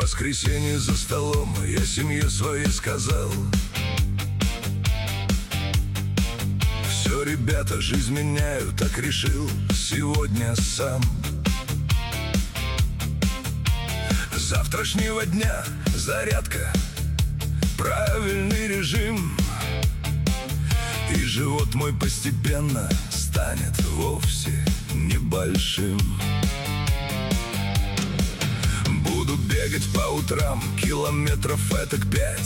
воскресенье за столом я семье своей сказал: все, ребята, жизнь меняю, так решил сегодня сам. С завтрашнего дня зарядка, правильный режим, и живот мой постепенно станет вовсе небольшим. Буду бегать по утрам километров этак 5.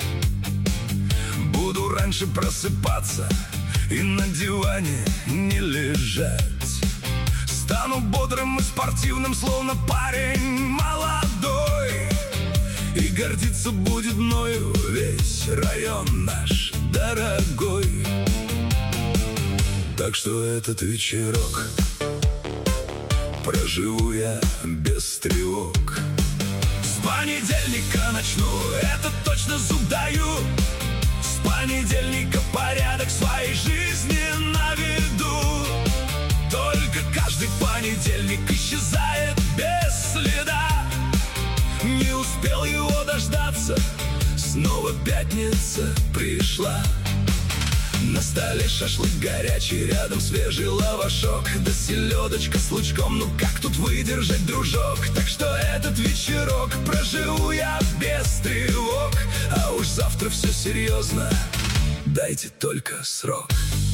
Буду раньше просыпаться и на диване не лежать. Стану бодрым и спортивным, словно парень молодой, и гордиться будет мною весь район наш дорогой. Так что этот вечерок проживу я без тревог. С понедельника начну, это точно зуб даю. С понедельника порядок в своей жизни наведу. Только каждый понедельник исчезает без следа. Не успел его дождаться, снова пятница пришла. На столе шашлык горячий, рядом свежий лавашок, да селедочка с лучком. Ну как тут выдержать, дружок? Так что этот вечерок проживу я без тревог. А уж завтра все серьезно, дайте только срок.